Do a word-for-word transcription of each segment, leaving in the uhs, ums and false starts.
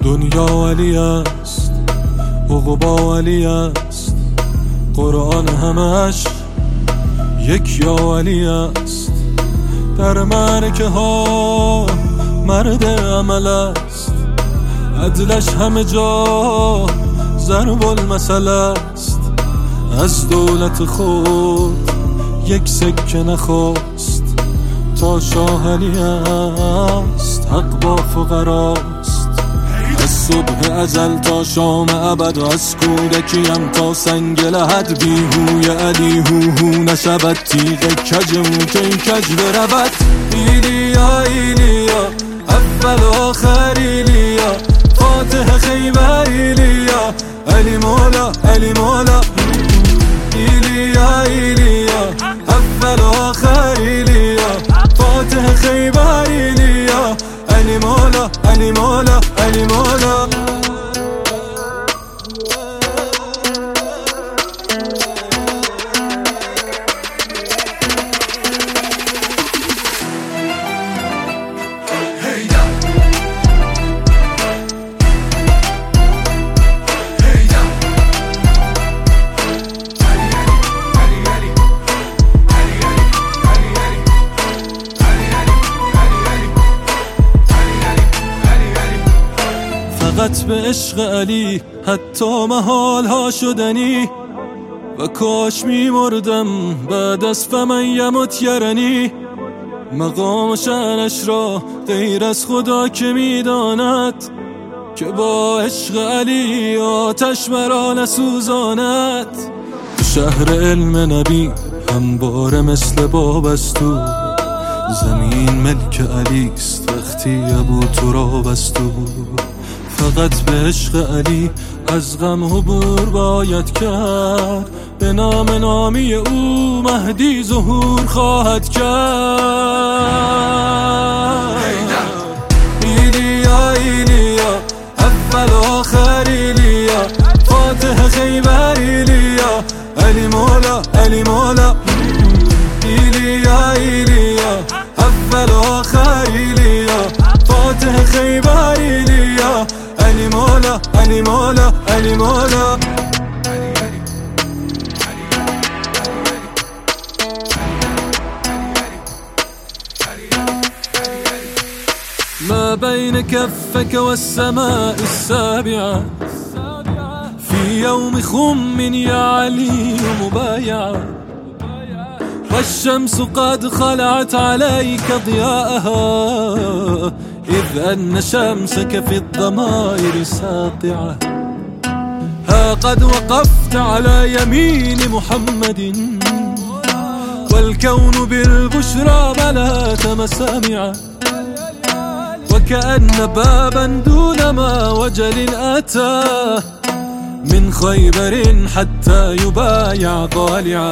دنیا علی است، عقبا علی است، قرآن همش یک یا علی است. در معرکه ها مرد عمل است، عدلش همه جا ضرب المثل است. از دولت خود یک سکه نخواست، تا شاه علی است، حق با فقراست. از صبح ازل تا شام ابد و از کودکیم تا سنگ لحد، بیهوی علی هو هو نشود تیغ کجمو که این کج برود. ایلیا ایلیا اول و آخر ایلیا، فاتح خیبر ایلیا، علی مولا علی مولا. ایلیا ایلیا اول و آخر ایلیا، فاتح خیبر ایلیا، علی مولا علی مولا علی مولا. فقط به عشق علی حتی محال ها شدنی، و کاش می مردم بعد از فمن یمت یرنی. مقام شأنش را غیر از خدا که می داند، که با عشق علی آتش مرا نسوزاند. شهر علم نبی همواره مثل بابستو، زمین ملک علی است وقتی ابو تراب است. فقط به عشق علی از غم عبور باید کرد، به نام نامی او مهدی ظهور خواهد کرد. ایلیا ایلیا اول و آخر ایلیا، فاتح خیبر ایلیا، علی مولا علی مولا. ایلیا ایلیا اول و آخر ایلیا، فاتح خیبر ایلیا، علی مولا علی مولا علی مولا. ما بين كفك والسماء السابعة، في يوم خم يا علي مبايعة، والشمس قد خلعت عليك ضياءها، إذ أن شمسك في الضمائر ساطعة. ها قد وقفت على يمين محمد، والكون بالبشرى ملأت مسامعه، وكأن بابا دون ما وجل أتى، من خيبر حتى يبايع ضالعه.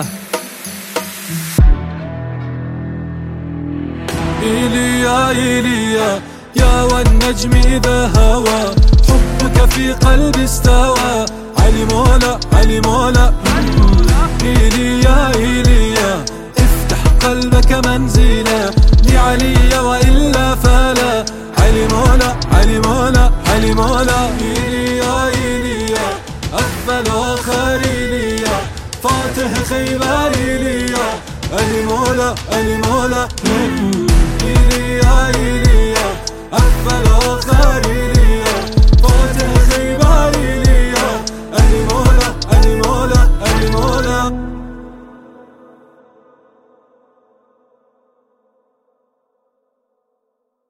إيليا إيليا يا والنجم إذا هوى، حبك في قلبي استوى، علي مولا علي مولا. إيليا إيليا افتح قلبك منزلا لعلي وإلا فلا، علي مولا علي مولا علي مولا. إيليا إيليا أول آخر إيليا، فاتح خيبر إيليا، علي مولا علي مولا.